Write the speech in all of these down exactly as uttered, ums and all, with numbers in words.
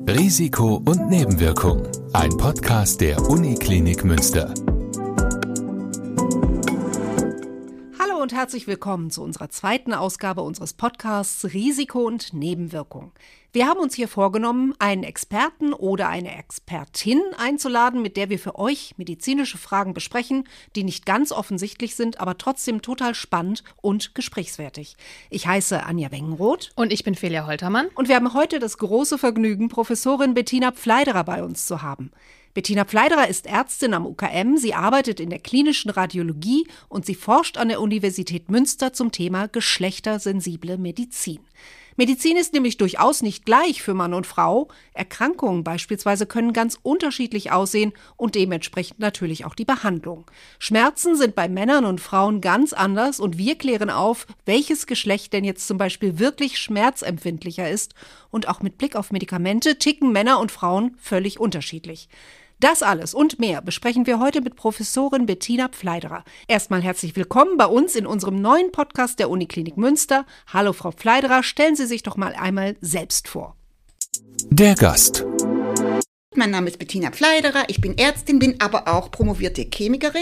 Risiko und Nebenwirkung, ein Podcast der Uniklinik Münster. Hallo und herzlich willkommen zu unserer zweiten Ausgabe unseres Podcasts Risiko und Nebenwirkung. Wir haben uns hier vorgenommen, einen Experten oder eine Expertin einzuladen, mit der wir für euch medizinische Fragen besprechen, die nicht ganz offensichtlich sind, aber trotzdem total spannend und gesprächswertig. Ich heiße Anja Wengenroth. Und ich bin Felia Holtermann. Und wir haben heute das große Vergnügen, Professorin Bettina Pfleiderer bei uns zu haben. Bettina Pfleiderer ist Ärztin am U K M, sie arbeitet in der klinischen Radiologie und sie forscht an der Universität Münster zum Thema geschlechtersensible Medizin. Medizin ist nämlich durchaus nicht gleich für Mann und Frau. Erkrankungen beispielsweise können ganz unterschiedlich aussehen und dementsprechend natürlich auch die Behandlung. Schmerzen sind bei Männern und Frauen ganz anders und wir klären auf, welches Geschlecht denn jetzt zum Beispiel wirklich schmerzempfindlicher ist. Und auch mit Blick auf Medikamente ticken Männer und Frauen völlig unterschiedlich. Das alles und mehr besprechen wir heute mit Professorin Bettina Pfleiderer. Erstmal herzlich willkommen bei uns in unserem neuen Podcast der Uniklinik Münster. Hallo Frau Pfleiderer, stellen Sie sich doch mal einmal selbst vor. Der Gast. Mein Name ist Bettina Pfleiderer, ich bin Ärztin, bin aber auch promovierte Chemikerin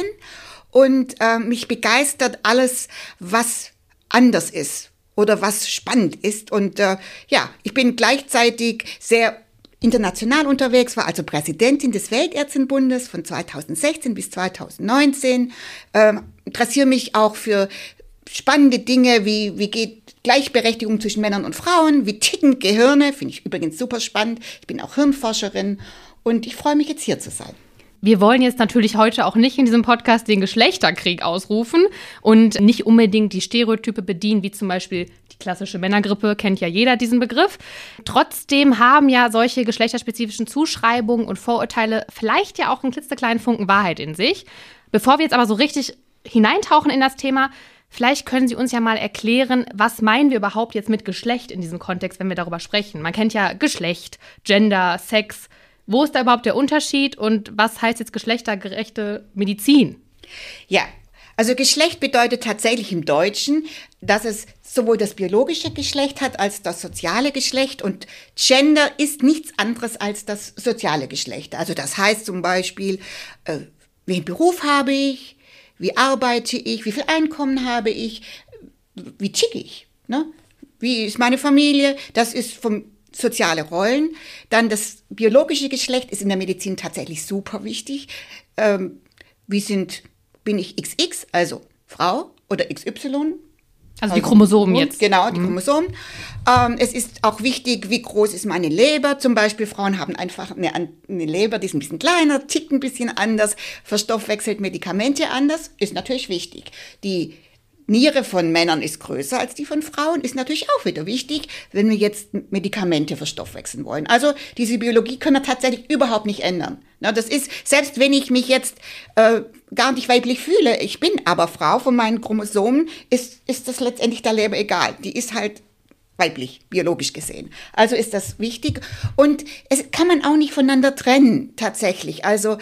und äh, mich begeistert alles, was anders ist oder was spannend ist. Und äh, ja, ich bin gleichzeitig sehr international unterwegs, war also Präsidentin des Weltärztinnenbundes von zweitausendsechzehn bis zweitausendneunzehn. Ähm, interessiere mich auch für spannende Dinge, wie, wie geht Gleichberechtigung zwischen Männern und Frauen, wie ticken Gehirne, finde ich übrigens super spannend. Ich bin auch Hirnforscherin und ich freue mich jetzt hier zu sein. Wir wollen jetzt natürlich heute auch nicht in diesem Podcast den Geschlechterkrieg ausrufen und nicht unbedingt die Stereotype bedienen, wie zum Beispiel die klassische Männergrippe, kennt ja jeder diesen Begriff. Trotzdem haben ja solche geschlechterspezifischen Zuschreibungen und Vorurteile vielleicht ja auch einen klitzekleinen Funken Wahrheit in sich. Bevor wir jetzt aber so richtig hineintauchen in das Thema, vielleicht können Sie uns ja mal erklären, was meinen wir überhaupt jetzt mit Geschlecht in diesem Kontext, wenn wir darüber sprechen. Man kennt ja Geschlecht, Gender, Sex. Wo ist da überhaupt der Unterschied und was heißt jetzt geschlechtergerechte Medizin? Ja, also Geschlecht bedeutet tatsächlich im Deutschen, dass es sowohl das biologische Geschlecht hat als das soziale Geschlecht und Gender ist nichts anderes als das soziale Geschlecht. Also das heißt zum Beispiel, äh, welchen Beruf habe ich, wie arbeite ich, wie viel Einkommen habe ich, wie ticke ich, ne? Wie ist meine Familie, das ist vom soziale Rollen. Dann das biologische Geschlecht ist in der Medizin tatsächlich super wichtig. Ähm, wie sind, bin ich X X, also Frau, oder X Y? Also die Chromosomen jetzt. Genau, die mhm. Chromosomen. Ähm, es ist auch wichtig, wie groß ist meine Leber. Zum Beispiel Frauen haben einfach eine, eine Leber, die ist ein bisschen kleiner, tickt ein bisschen anders, verstoffwechselt Medikamente anders. Ist natürlich wichtig. Die Niere von Männern ist größer als die von Frauen, ist natürlich auch wieder wichtig, wenn wir jetzt Medikamente verstoffwechseln wollen. Also diese Biologie können wir tatsächlich überhaupt nicht ändern. Na, das ist, selbst wenn ich mich jetzt äh, gar nicht weiblich fühle, ich bin aber Frau von meinen Chromosomen, ist, ist das letztendlich der Leber egal. Die ist halt weiblich, biologisch gesehen. Also ist das wichtig. Und es kann man auch nicht voneinander trennen, tatsächlich. Also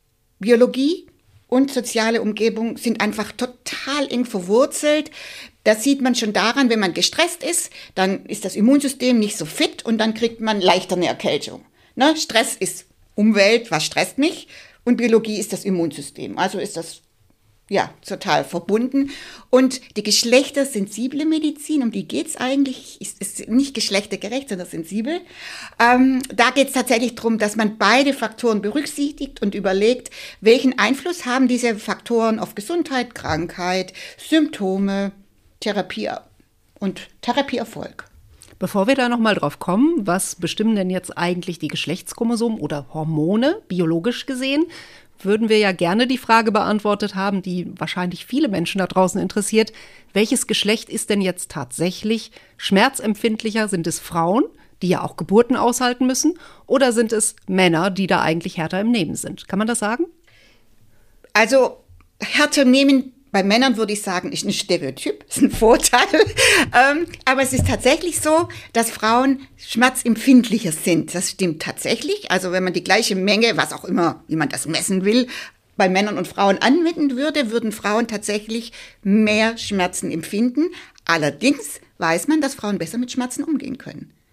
Biologie und soziale Umgebung sind einfach total eng verwurzelt. Das sieht man schon daran, wenn man gestresst ist, dann ist das Immunsystem nicht so fit und dann kriegt man leichter eine Erkältung. Ne? Stress ist Umwelt, was stresst mich? Und Biologie ist das Immunsystem. Also ist das ja total verbunden. Und die geschlechtersensible Medizin, um die geht es eigentlich, ist, ist nicht geschlechtergerecht, sondern sensibel. Ähm, da geht es tatsächlich darum, dass man beide Faktoren berücksichtigt und überlegt, welchen Einfluss haben diese Faktoren auf Gesundheit, Krankheit, Symptome, Therapie und Therapieerfolg. Bevor wir da nochmal drauf kommen, was bestimmen denn jetzt eigentlich die Geschlechtschromosomen oder Hormone, biologisch gesehen, würden wir ja gerne die Frage beantwortet haben, die wahrscheinlich viele Menschen da draußen interessiert. Welches Geschlecht ist denn jetzt tatsächlich schmerzempfindlicher? Sind es Frauen, die ja auch Geburten aushalten müssen? Oder sind es Männer, die da eigentlich härter im Nehmen sind? Kann man das sagen? Also härter im Nehmen bei Männern würde ich sagen, ist ein Stereotyp, ist ein Vorteil. ähm, aber es ist tatsächlich so, dass Frauen schmerzempfindlicher sind. Das stimmt tatsächlich. Also wenn man die gleiche Menge, was auch immer, wie man das messen will, bei Männern und Frauen anwenden würde, würden Frauen tatsächlich mehr Schmerzen empfinden. Allerdings weiß man, dass Frauen besser mit Schmerzen umgehen können.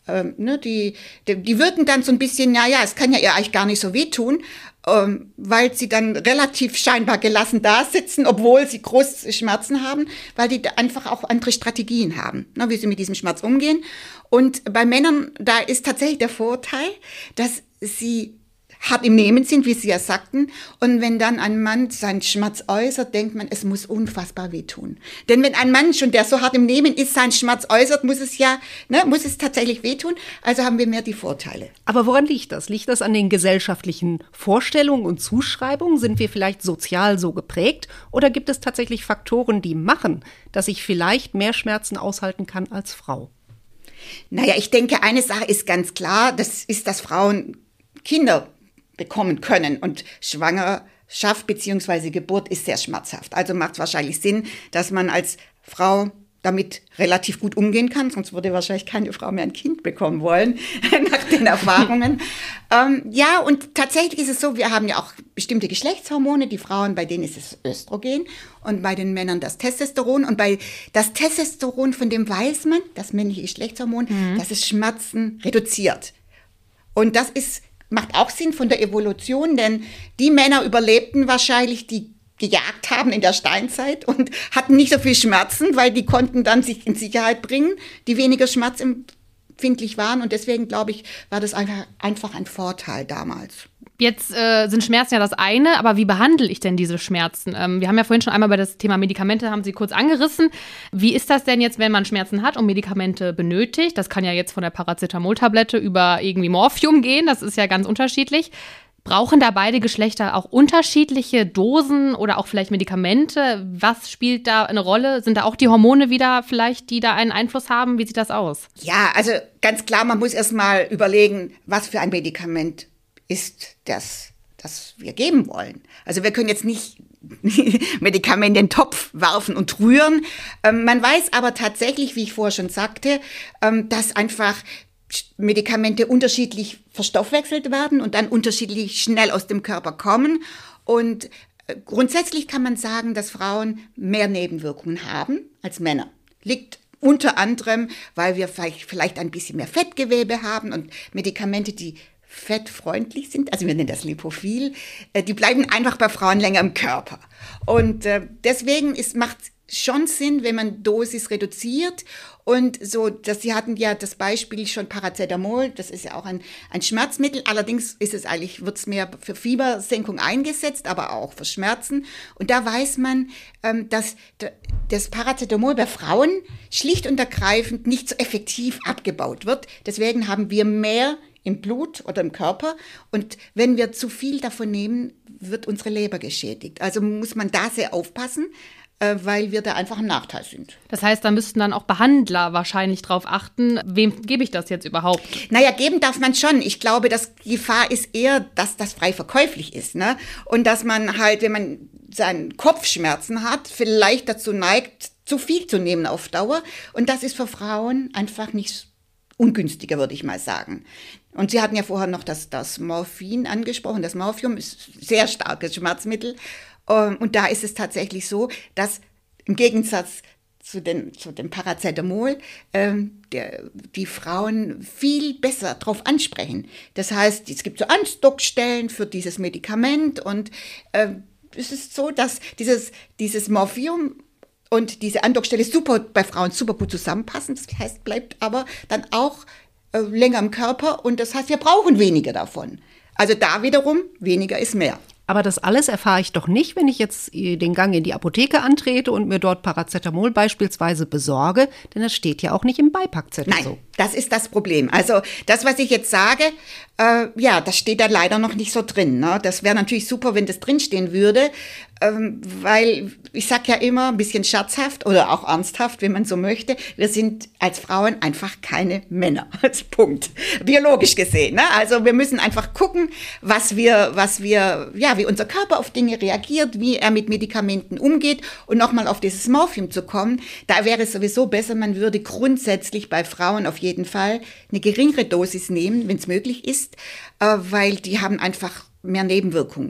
ähm, ne, die, die, die wirken dann so ein bisschen, naja, es kann ja ihr eigentlich gar nicht so wehtun, ähm, weil sie dann relativ scheinbar gelassen da sitzen, obwohl sie große Schmerzen haben, weil die einfach auch andere Strategien haben, ne, wie sie mit diesem Schmerz umgehen. Und bei Männern, da ist tatsächlich der Vorteil, dass sie hart im Nehmen sind, wie Sie ja sagten. Und wenn dann ein Mann seinen Schmerz äußert, denkt man, es muss unfassbar wehtun. Denn wenn ein Mann schon, der so hart im Nehmen ist, seinen Schmerz äußert, muss es ja, ne, muss es tatsächlich wehtun. Also haben wir mehr die Vorteile. Aber woran liegt das? Liegt das an den gesellschaftlichen Vorstellungen und Zuschreibungen? Sind wir vielleicht sozial so geprägt? Oder gibt es tatsächlich Faktoren, die machen, dass ich vielleicht mehr Schmerzen aushalten kann als Frau? Naja, ich denke, eine Sache ist ganz klar, das ist, dass Frauen Kinder bekommen können. Und Schwangerschaft bzw. Geburt ist sehr schmerzhaft. Also macht es wahrscheinlich Sinn, dass man als Frau damit relativ gut umgehen kann. Sonst würde wahrscheinlich keine Frau mehr ein Kind bekommen wollen, nach den Erfahrungen. ähm, ja, und tatsächlich ist es so, wir haben ja auch bestimmte Geschlechtshormone. Die Frauen, bei denen ist es Östrogen und bei den Männern das Testosteron. Und bei das Testosteron, von dem weiß man, das männliche Geschlechtshormon, mhm. dass es Schmerzen reduziert. Und das ist macht auch Sinn von der Evolution, denn die Männer überlebten wahrscheinlich, die gejagt haben in der Steinzeit und hatten nicht so viel Schmerzen, weil die konnten dann sich in Sicherheit bringen, die weniger schmerzempfindlich waren. Und deswegen, glaube ich, war das einfach, einfach ein Vorteil damals. Jetzt äh, sind Schmerzen ja das eine, aber wie behandle ich denn diese Schmerzen? Ähm, wir haben ja vorhin schon einmal über das Thema Medikamente, haben Sie kurz angerissen. Wie ist das denn jetzt, wenn man Schmerzen hat und Medikamente benötigt? Das kann ja jetzt von der Paracetamol-Tablette über irgendwie Morphium gehen, das ist ja ganz unterschiedlich. Brauchen da beide Geschlechter auch unterschiedliche Dosen oder auch vielleicht Medikamente? Was spielt da eine Rolle? Sind da auch die Hormone wieder vielleicht, die da einen Einfluss haben? Wie sieht das aus? Ja, also ganz klar, man muss erst mal überlegen, was für ein Medikament ist das, das wir geben wollen. Also wir können jetzt nicht Medikamente in den Topf werfen und rühren. Ähm, man weiß aber tatsächlich, wie ich vorher schon sagte, ähm, dass einfach Medikamente unterschiedlich verstoffwechselt werden und dann unterschiedlich schnell aus dem Körper kommen. Und äh, grundsätzlich kann man sagen, dass Frauen mehr Nebenwirkungen haben als Männer. Liegt unter anderem, weil wir vielleicht, vielleicht ein bisschen mehr Fettgewebe haben und Medikamente, die fettfreundlich sind, also wir nennen das lipophil, die bleiben einfach bei Frauen länger im Körper. Und äh, deswegen macht es schon Sinn, wenn man Dosis reduziert. Und so, dass Sie hatten ja das Beispiel schon Paracetamol, das ist ja auch ein, ein Schmerzmittel. Allerdings ist es eigentlich, wird es mehr für Fiebersenkung eingesetzt, aber auch für Schmerzen. Und da weiß man, ähm, dass das Paracetamol bei Frauen schlicht und ergreifend nicht so effektiv abgebaut wird. Deswegen haben wir mehr im Blut oder im Körper. Und wenn wir zu viel davon nehmen, wird unsere Leber geschädigt. Also muss man da sehr aufpassen, weil wir da einfach im Nachteil sind. Das heißt, da müssten dann auch Behandler wahrscheinlich drauf achten, wem gebe ich das jetzt überhaupt? Naja, geben darf man schon. Ich glaube, dass die Gefahr ist eher, dass das frei verkäuflich ist, ne? Und dass man halt, wenn man seinen Kopfschmerzen hat, vielleicht dazu neigt, zu viel zu nehmen auf Dauer. Und das ist für Frauen einfach nicht ungünstiger, würde ich mal sagen. Und Sie hatten ja vorher noch das, das Morphin angesprochen. Das Morphium ist ein sehr starkes Schmerzmittel. Und da ist es tatsächlich so, dass im Gegensatz zu, den, zu dem Paracetamol ähm, der, die Frauen viel besser darauf ansprechen. Das heißt, es gibt so Andockstellen für dieses Medikament und äh, es ist so, dass dieses, dieses Morphium und diese Andockstelle super bei Frauen super gut zusammenpassen. Das heißt, bleibt aber dann auch äh, länger im Körper und das heißt, wir brauchen weniger davon. Also da wiederum, weniger ist mehr. Aber das alles erfahre ich doch nicht, wenn ich jetzt den Gang in die Apotheke antrete und mir dort Paracetamol beispielsweise besorge, denn das steht ja auch nicht im Beipackzettel Nein, so. Das ist das Problem. Also das, was ich jetzt sage, äh, ja, das steht da leider noch nicht so drin. Ne? Das wäre natürlich super, wenn das drinstehen würde, ähm, weil ich sage ja immer ein bisschen scherzhaft oder auch ernsthaft, wenn man so möchte, wir sind als Frauen einfach keine Männer. Punkt. Biologisch gesehen. Ne? Also wir müssen einfach gucken, was wir, was wir, ja, wie unser Körper auf Dinge reagiert, wie er mit Medikamenten umgeht und nochmal auf dieses Morphium zu kommen. Da wäre es sowieso besser, man würde grundsätzlich bei Frauen auf jeden Fall eine geringere Dosis nehmen, wenn es möglich ist, äh, weil die haben einfach mehr Nebenwirkungen.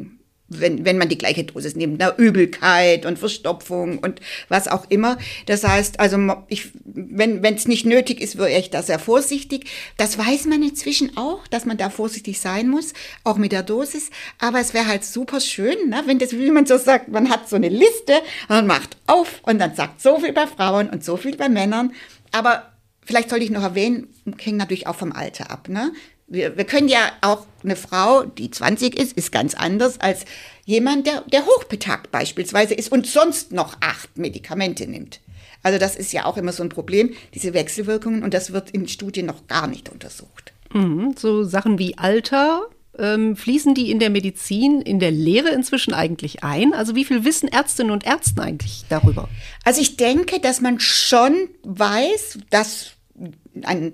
wenn, wenn man die gleiche Dosis nimmt, ne? Übelkeit und Verstopfung und was auch immer. Das heißt, also ich, wenn es nicht nötig ist, wäre ich da sehr vorsichtig. Das weiß man inzwischen auch, dass man da vorsichtig sein muss, auch mit der Dosis. Aber es wäre halt super schön, ne? Wenn das, wie man so sagt, man hat so eine Liste und man macht auf und dann sagt so viel bei Frauen und so viel bei Männern. Aber vielleicht sollte ich noch erwähnen, hängt natürlich auch vom Alter ab, ne? Wir, wir können ja auch, eine Frau, die zwanzig ist, ist ganz anders als jemand, der, der hochbetagt beispielsweise ist und sonst noch acht Medikamente nimmt. Also das ist ja auch immer so ein Problem, diese Wechselwirkungen, und das wird in Studien noch gar nicht untersucht. Mhm, so Sachen wie Alter, ähm, fließen die in der Medizin, in der Lehre inzwischen eigentlich ein? Also wie viel wissen Ärztinnen und Ärzte eigentlich darüber? Also ich denke, dass man schon weiß, dass ein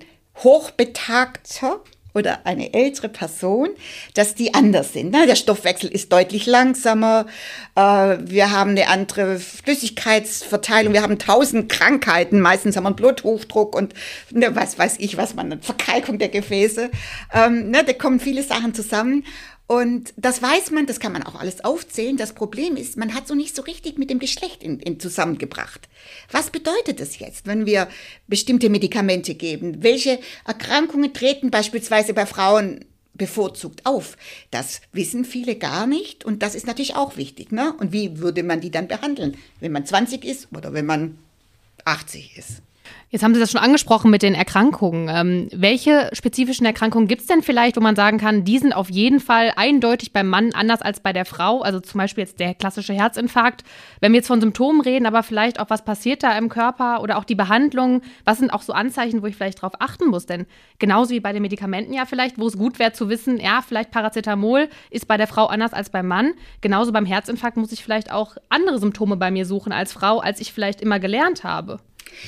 hochbetagter oder eine ältere Person, dass die anders sind. Ne? Der Stoffwechsel ist deutlich langsamer, äh, wir haben eine andere Flüssigkeitsverteilung, wir haben tausend Krankheiten, meistens haben wir einen Bluthochdruck und ne, was weiß ich, was man, eine Verkalkung der Gefäße. Ähm, ne, da kommen viele Sachen zusammen. Und das weiß man, das kann man auch alles aufzählen. Das Problem ist, man hat so nicht so richtig mit dem Geschlecht in, in zusammengebracht. Was bedeutet das jetzt, wenn wir bestimmte Medikamente geben? Welche Erkrankungen treten beispielsweise bei Frauen bevorzugt auf? Das wissen viele gar nicht und das ist natürlich auch wichtig, ne? Und wie würde man die dann behandeln, wenn man zwanzig ist oder wenn man achtzig ist? Jetzt haben Sie das schon angesprochen mit den Erkrankungen. Ähm, welche spezifischen Erkrankungen gibt es denn vielleicht, wo man sagen kann, die sind auf jeden Fall eindeutig beim Mann anders als bei der Frau? Also zum Beispiel jetzt der klassische Herzinfarkt. Wenn wir jetzt von Symptomen reden, aber vielleicht auch, was passiert da im Körper oder auch die Behandlung, was sind auch so Anzeichen, wo ich vielleicht drauf achten muss? Denn genauso wie bei den Medikamenten ja vielleicht, wo es gut wäre zu wissen, ja, vielleicht Paracetamol ist bei der Frau anders als beim Mann. Genauso beim Herzinfarkt muss ich vielleicht auch andere Symptome bei mir suchen als Frau, als ich vielleicht immer gelernt habe.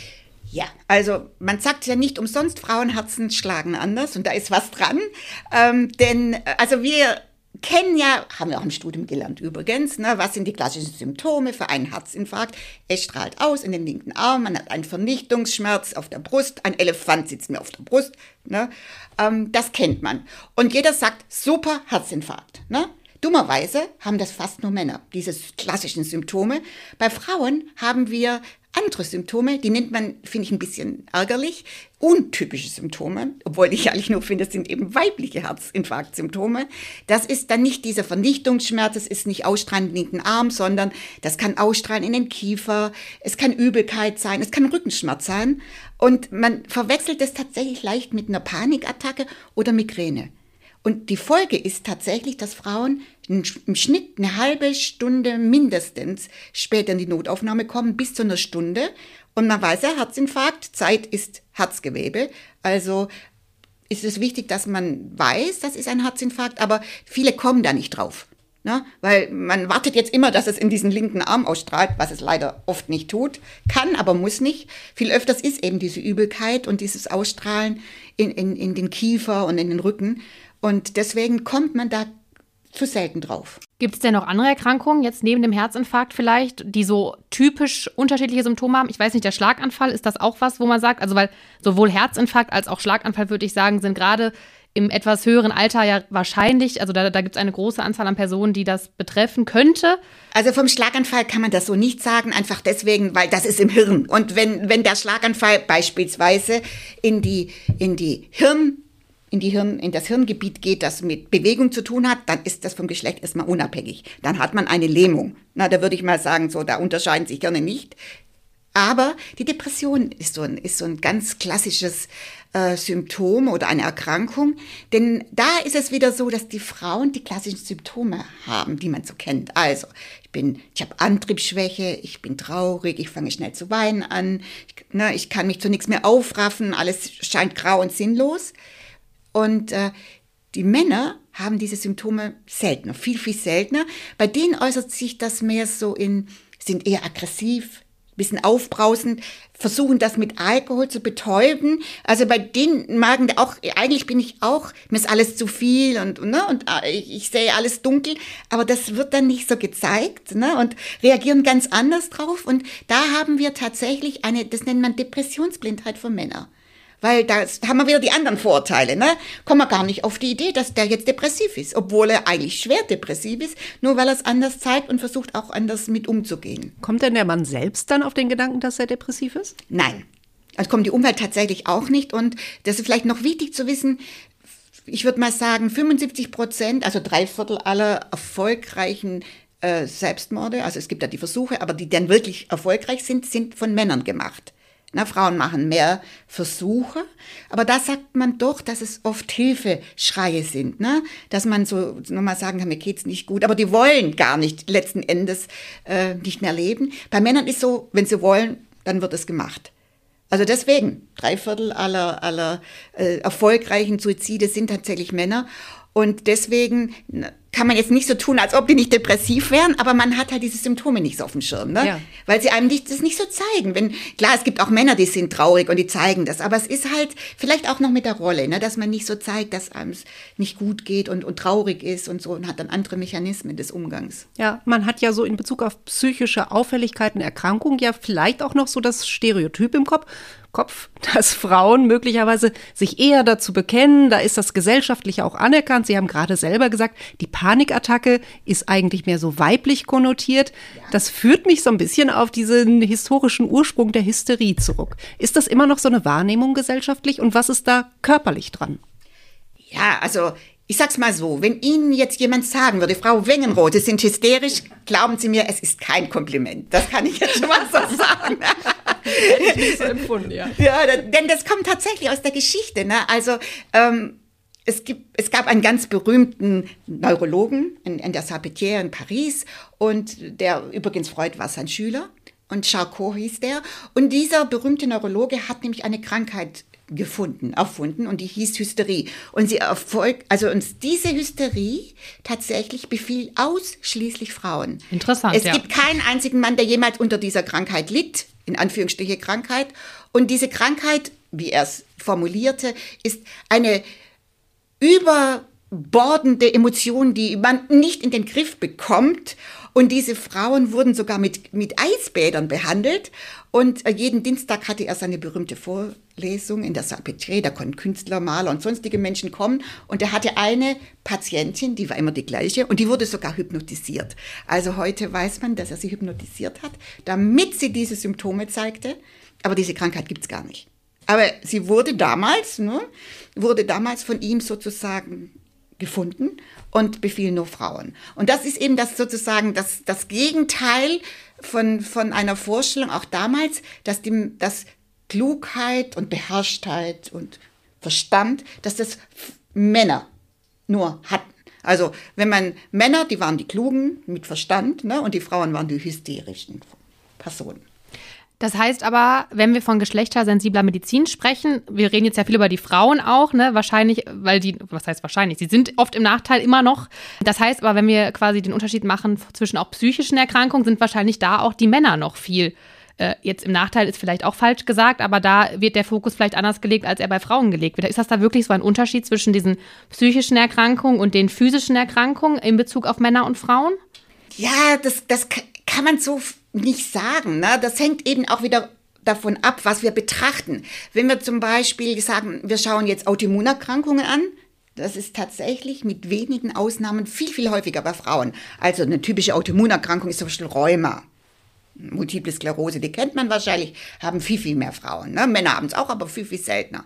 Ja, also man sagt ja nicht umsonst, Frauenherzen schlagen anders und da ist was dran. Ähm, denn also wir kennen ja, haben wir auch im Studium gelernt übrigens, ne, was sind die klassischen Symptome für einen Herzinfarkt? Es strahlt aus in den linken Arm, man hat einen Vernichtungsschmerz auf der Brust, ein Elefant sitzt mir auf der Brust. Ne, ähm, das kennt man. Und jeder sagt, super Herzinfarkt. Ne? Dummerweise haben das fast nur Männer, diese klassischen Symptome. Bei Frauen haben wir andere Symptome, die nennt man, finde ich, ein bisschen ärgerlich, untypische Symptome, obwohl ich eigentlich nur finde, das sind eben weibliche Herzinfarktsymptome. Das ist dann nicht dieser Vernichtungsschmerz, es ist nicht Ausstrahlen im linken Arm, sondern das kann Ausstrahlen in den Kiefer, es kann Übelkeit sein, es kann Rückenschmerz sein und man verwechselt das tatsächlich leicht mit einer Panikattacke oder Migräne. Und die Folge ist tatsächlich, dass Frauen im Schnitt eine halbe Stunde mindestens später in die Notaufnahme kommen, bis zu einer Stunde. Und man weiß ja, Herzinfarkt, Zeit ist Herzgewebe. Also ist es wichtig, dass man weiß, das ist ein Herzinfarkt, aber viele kommen da nicht drauf. Ne? Weil man wartet jetzt immer, dass es in diesen linken Arm ausstrahlt, was es leider oft nicht tut. Kann, aber muss nicht. Viel öfters ist eben diese Übelkeit und dieses Ausstrahlen in, in, in den Kiefer und in den Rücken. Und deswegen kommt man da zu selten drauf. Gibt es denn noch andere Erkrankungen, jetzt neben dem Herzinfarkt vielleicht, die so typisch unterschiedliche Symptome haben? Ich weiß nicht, der Schlaganfall, ist das auch was, wo man sagt, also weil sowohl Herzinfarkt als auch Schlaganfall, würde ich sagen, sind gerade im etwas höheren Alter ja wahrscheinlich, also da, da gibt es eine große Anzahl an Personen, die das betreffen könnte. Also vom Schlaganfall kann man das so nicht sagen, einfach deswegen, weil das ist im Hirn. Und wenn, wenn der Schlaganfall beispielsweise in die, in die Hirn in die Hirn, in das Hirngebiet geht, das mit Bewegung zu tun hat, dann ist das vom Geschlecht erstmal unabhängig. Dann hat man eine Lähmung. Na, da würde ich mal sagen, so, da unterscheiden sich Hirne nicht. Aber die Depression ist so ein, ist so ein ganz klassisches äh, Symptom oder eine Erkrankung. Denn da ist es wieder so, dass die Frauen die klassischen Symptome haben, die man so kennt. Also, ich bin, ich habe Antriebsschwäche, ich bin traurig, ich fange schnell zu weinen an, ich, ne, ich kann mich zu nichts mehr aufraffen, alles scheint grau und sinnlos. Und äh, die Männer haben diese Symptome seltener, viel, viel seltener. Bei denen äußert sich das mehr so in, sind eher aggressiv, ein bisschen aufbrausend, versuchen das mit Alkohol zu betäuben. Also bei denen magen auch, eigentlich bin ich auch, mir ist alles zu viel und, ne, und ich, ich sehe alles dunkel, aber das wird dann nicht so gezeigt, ne, und reagieren ganz anders drauf. Und da haben wir tatsächlich eine, das nennt man Depressionsblindheit für Männer. Weil da haben wir wieder die anderen Vorurteile, ne? Kommen wir gar nicht auf die Idee, dass der jetzt depressiv ist, obwohl er eigentlich schwer depressiv ist, nur weil er es anders zeigt und versucht auch anders mit umzugehen. Kommt denn der Mann selbst dann auf den Gedanken, dass er depressiv ist? Nein. Also kommt die Umwelt tatsächlich auch nicht. Und das ist vielleicht noch wichtig zu wissen, ich würde mal sagen, fünfundsiebzig Prozent, also drei Viertel aller erfolgreichen äh, Selbstmorde, also es gibt ja die Versuche, aber die dann wirklich erfolgreich sind, sind von Männern gemacht. Na, Frauen machen mehr Versuche, aber da sagt man doch, dass es oft Hilfeschreie sind, ne? Dass man so nochmal sagen kann, mir geht's nicht gut, aber die wollen gar nicht letzten Endes äh, nicht mehr leben. Bei Männern ist so, wenn sie wollen, dann wird es gemacht. Also deswegen, drei Viertel aller, aller äh, erfolgreichen Suizide sind tatsächlich Männer. Und deswegen kann man jetzt nicht so tun, als ob die nicht depressiv wären, aber man hat halt diese Symptome nicht so auf dem Schirm, ne? Ja. Weil sie einem nicht, das nicht so zeigen. Wenn, klar, es gibt auch Männer, die sind traurig und die zeigen das, aber es ist halt vielleicht auch noch mit der Rolle, ne? Dass man nicht so zeigt, dass einem es nicht gut geht und, und traurig ist und so und hat dann andere Mechanismen des Umgangs. Ja, man hat ja so in Bezug auf psychische Auffälligkeiten, Erkrankungen ja vielleicht auch noch so das Stereotyp im Kopf, Kopf, dass Frauen möglicherweise sich eher dazu bekennen, da ist das gesellschaftlich auch anerkannt. Sie haben gerade selber gesagt, die Panikattacke ist eigentlich mehr so weiblich konnotiert. Ja. Das führt mich so ein bisschen auf diesen historischen Ursprung der Hysterie zurück. Ist das immer noch so eine Wahrnehmung gesellschaftlich und was ist da körperlich dran? Ja, also ich sag's mal so, wenn Ihnen jetzt jemand sagen würde, Frau Wengenroth, Sie sind hysterisch, glauben Sie mir, es ist kein Kompliment. Das kann ich jetzt schon mal so sagen. Hätte ich nicht so empfunden, ja. Ja, denn das kommt tatsächlich aus der Geschichte, ne? Also ähm, es gibt, es gab einen ganz berühmten Neurologen in, in der Salpêtrière in Paris und der, übrigens Freud war sein Schüler und Charcot hieß der. Und dieser berühmte Neurologe hat nämlich eine Krankheit gefunden, erfunden und die hieß Hysterie. Und sie erfolgt, also uns diese Hysterie tatsächlich befiel ausschließlich Frauen. Interessant, es ja. gibt keinen einzigen Mann, der jemals unter dieser Krankheit litt, in Anführungsstriche Krankheit. Und diese Krankheit, wie er es formulierte, ist eine überbordende Emotion, die man nicht in den Griff bekommt. Und diese Frauen wurden sogar mit, mit Eisbädern behandelt. Und äh, jeden Dienstag hatte er seine berühmte Vorlesung in der Salpêtrière. Da konnten Künstler, Maler und sonstige Menschen kommen. Und er hatte eine Patientin, die war immer die gleiche. Und die wurde sogar hypnotisiert. Also heute weiß man, dass er sie hypnotisiert hat, damit sie diese Symptome zeigte. Aber diese Krankheit gibt es gar nicht. Aber sie wurde damals, ne, wurde damals von ihm sozusagen gefunden und befiel nur Frauen. Und das ist eben das sozusagen das, das Gegenteil von, von einer Vorstellung, auch damals, dass, die, dass Klugheit und Beherrschtheit und Verstand, dass das Männer nur hatten. Also wenn man Männer, die waren die Klugen mit Verstand, ne, und die Frauen waren die hysterischen Personen. Das heißt aber, wenn wir von geschlechtersensibler Medizin sprechen, wir reden jetzt ja viel über die Frauen auch, ne, wahrscheinlich, weil die, was heißt wahrscheinlich, sie sind oft im Nachteil immer noch. Das heißt aber, wenn wir quasi den Unterschied machen zwischen auch psychischen Erkrankungen, sind wahrscheinlich da auch die Männer noch viel. Äh, jetzt im Nachteil ist vielleicht auch falsch gesagt, aber da wird der Fokus vielleicht anders gelegt, als er bei Frauen gelegt wird. Ist das da wirklich so ein Unterschied zwischen diesen psychischen Erkrankungen und den physischen Erkrankungen in Bezug auf Männer und Frauen? Ja, das, das kann man so nicht sagen, ne? Das hängt eben auch wieder davon ab, was wir betrachten. Wenn wir zum Beispiel sagen, wir schauen jetzt Autoimmunerkrankungen an, das ist tatsächlich mit wenigen Ausnahmen viel, viel häufiger bei Frauen. Also eine typische Autoimmunerkrankung ist zum Beispiel Rheuma. Multiple Sklerose, die kennt man wahrscheinlich, haben viel, viel mehr Frauen. Ne? Männer haben es auch, aber viel, viel seltener.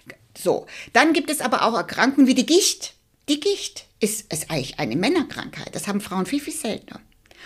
So, dann gibt es aber auch Erkrankungen wie die Gicht. Die Gicht ist, ist eigentlich eine Männerkrankheit. Das haben Frauen viel, viel seltener.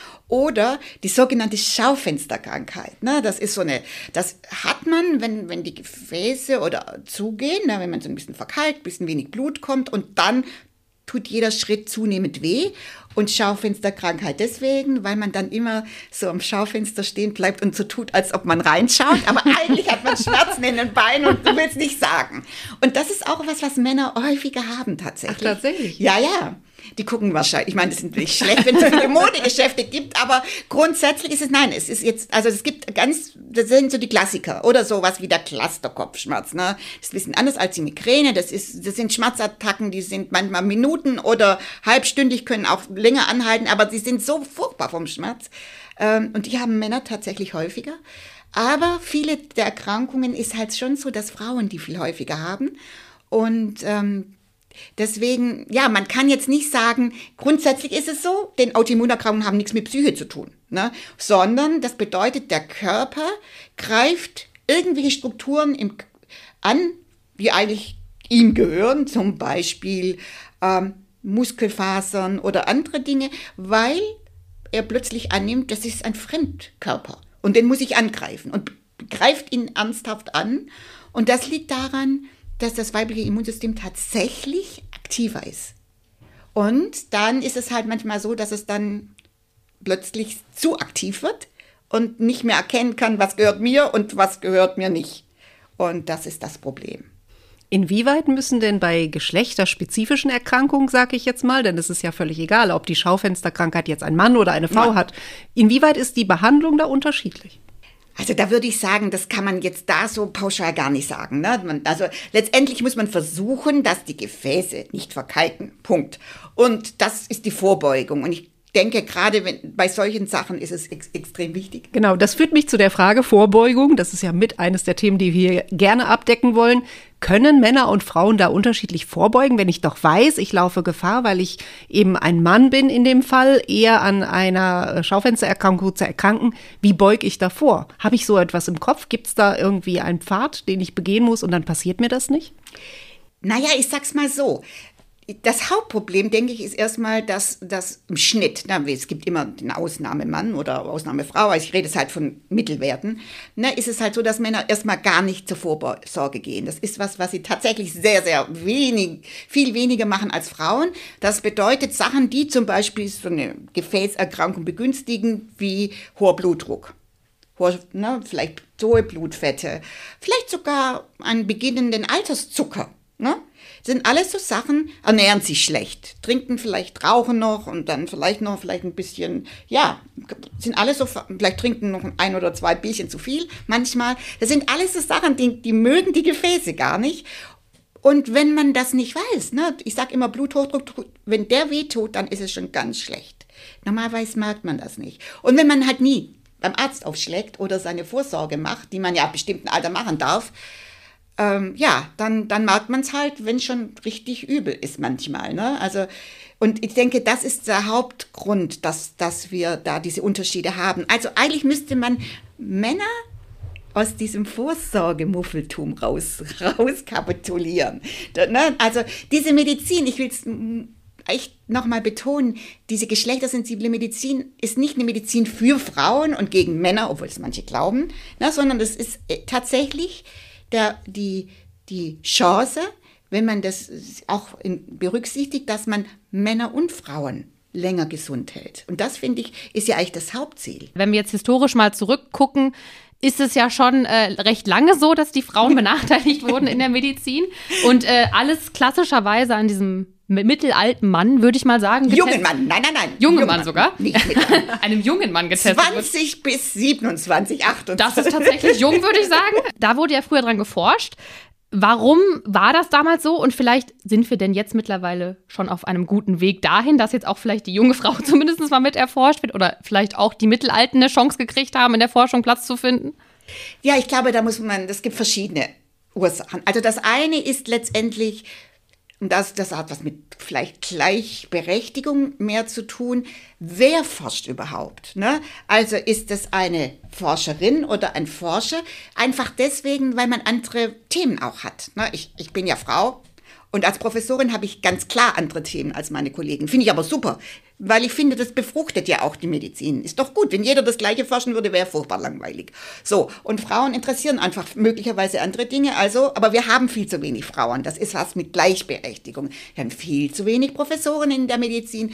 Oder die sogenannte Schaufensterkrankheit. Ne? Das ist so eine, das hat man, wenn, wenn die Gefäße oder zugehen, ne? Wenn man so ein bisschen verkalkt, ein bisschen wenig Blut kommt und dann tut jeder Schritt zunehmend weh. Und Schaufensterkrankheit deswegen, weil man dann immer so am Schaufenster stehen bleibt und so tut, als ob man reinschaut. Aber eigentlich hat man Schmerzen in den Beinen und du willst nicht sagen. Und das ist auch was, was Männer häufiger haben tatsächlich. Ach, tatsächlich? Ja, ja. Die gucken wahrscheinlich, ich meine, das ist nicht schlecht, wenn es so viele Modegeschäfte gibt, aber grundsätzlich ist es, nein, es ist jetzt, also es gibt ganz, das sind so die Klassiker oder sowas wie der Clusterkopfschmerz, ne? Das ist ein bisschen anders als die Migräne, das ist, das sind Schmerzattacken, die sind manchmal Minuten oder halbstündig, können auch länger anhalten, aber sie sind so furchtbar vom Schmerz. Und die haben Männer tatsächlich häufiger. Aber viele der Erkrankungen ist halt schon so, dass Frauen die viel häufiger haben. Und ähm, deswegen, ja, man kann jetzt nicht sagen, grundsätzlich ist es so, denn Autoimmunerkrankungen haben nichts mit Psyche zu tun, ne? Sondern das bedeutet, der Körper greift irgendwelche Strukturen im, an, die eigentlich ihm gehören, zum Beispiel ähm, Muskelfasern oder andere Dinge, weil er plötzlich annimmt, das ist ein Fremdkörper und den muss ich angreifen und greift ihn ernsthaft an. Und das liegt daran, dass das weibliche Immunsystem tatsächlich aktiver ist. Und dann ist es halt manchmal so, dass es dann plötzlich zu aktiv wird und nicht mehr erkennen kann, was gehört mir und was gehört mir nicht. Und das ist das Problem. Inwieweit müssen denn bei geschlechterspezifischen Erkrankungen, sage ich jetzt mal, denn es ist ja völlig egal, ob die Schaufensterkrankheit jetzt ein Mann oder eine Frau ja. hat, inwieweit ist die Behandlung da unterschiedlich? Also da würde ich sagen, das kann man jetzt da so pauschal gar nicht sagen, ne? Man, also letztendlich muss man versuchen, dass die Gefäße nicht verkalken. Punkt. Und das ist die Vorbeugung. Und ich denke, gerade wenn, bei solchen Sachen ist es ex- extrem wichtig. Genau, das führt mich zu der Frage Vorbeugung. Das ist ja mit eines der Themen, die wir gerne abdecken wollen. Können Männer und Frauen da unterschiedlich vorbeugen, wenn ich doch weiß, ich laufe Gefahr, weil ich eben ein Mann bin in dem Fall, eher an einer Schaufenstererkrankung zu erkranken? Wie beuge ich da vor? Habe ich so etwas im Kopf? Gibt es da irgendwie einen Pfad, den ich begehen muss und dann passiert mir das nicht? Naja, ich sag's mal so. Das Hauptproblem, denke ich, ist erstmal, dass das im Schnitt, na, es gibt immer den Ausnahmemann oder Ausnahmefrau, also ich rede jetzt halt von Mittelwerten, ne, ist es halt so, dass Männer erstmal gar nicht zur Vorsorge gehen. Das ist was, was sie tatsächlich sehr, sehr wenig, viel weniger machen als Frauen. Das bedeutet Sachen, die zum Beispiel so eine Gefäßerkrankung begünstigen, wie hoher Blutdruck. Hohe, ne, vielleicht hohe Blutfette, vielleicht sogar einen beginnenden Alterszucker, ne? Sind alles so Sachen, ernähren sich schlecht, trinken vielleicht, rauchen noch und dann vielleicht noch vielleicht ein bisschen, ja, sind alles so, vielleicht trinken noch ein oder zwei Bierchen zu viel manchmal. Das sind alles so Sachen, die, die mögen die Gefäße gar nicht. Und wenn man das nicht weiß, ne, ich sage immer Bluthochdruck, wenn der wehtut, dann ist es schon ganz schlecht. Normalerweise merkt man das nicht. Und wenn man halt nie beim Arzt aufschlägt oder seine Vorsorge macht, die man ja ab bestimmten Alter machen darf, Ähm, ja, dann, dann merkt man es halt, wenn schon richtig übel ist manchmal, ne? Also, und ich denke, das ist der Hauptgrund, dass, dass wir da diese Unterschiede haben. Also eigentlich müsste man Männer aus diesem Vorsorgemuffeltum raus, rauskapitulieren. Ne? Also diese Medizin, ich will es echt nochmal betonen, diese geschlechtersensible Medizin ist nicht eine Medizin für Frauen und gegen Männer, obwohl es manche glauben, ne? Sondern das ist tatsächlich Der, die, die Chance, wenn man das auch in, berücksichtigt, dass man Männer und Frauen länger gesund hält. Und das, finde ich, ist ja eigentlich das Hauptziel. Wenn wir jetzt historisch mal zurückgucken, ist es ja schon äh, recht lange so, dass die Frauen benachteiligt wurden in der Medizin. Und äh, alles klassischerweise an diesem mittelalten Mann, würde ich mal sagen. Jungen Mann, nein, nein, nein. Jungen Mann, Mann sogar? Nicht Einem jungen Mann getestet. zwanzig bis siebenundzwanzig, achtundzwanzig. Das ist tatsächlich jung, würde ich sagen. Da wurde ja früher dran geforscht. Warum war das damals so? Und vielleicht sind wir denn jetzt mittlerweile schon auf einem guten Weg dahin, dass jetzt auch vielleicht die junge Frau zumindest mal mit erforscht wird oder vielleicht auch die Mittelalten eine Chance gekriegt haben, in der Forschung Platz zu finden? Ja, ich glaube, da muss man, es gibt verschiedene Ursachen. Also das eine ist letztendlich, und das, das hat was mit vielleicht Gleichberechtigung mehr zu tun. Wer forscht überhaupt? Ne? Also ist es eine Forscherin oder ein Forscher? Einfach deswegen, weil man andere Themen auch hat. Ne? Ich, ich bin ja Frau und als Professorin habe ich ganz klar andere Themen als meine Kollegen. Finde ich aber super, weil ich finde, das befruchtet ja auch die Medizin. Ist doch gut, wenn jeder das Gleiche forschen würde, wäre furchtbar langweilig. So, und Frauen interessieren einfach möglicherweise andere Dinge, also, aber wir haben viel zu wenig Frauen. Das ist was mit Gleichberechtigung. Wir haben viel zu wenig Professoren in der Medizin.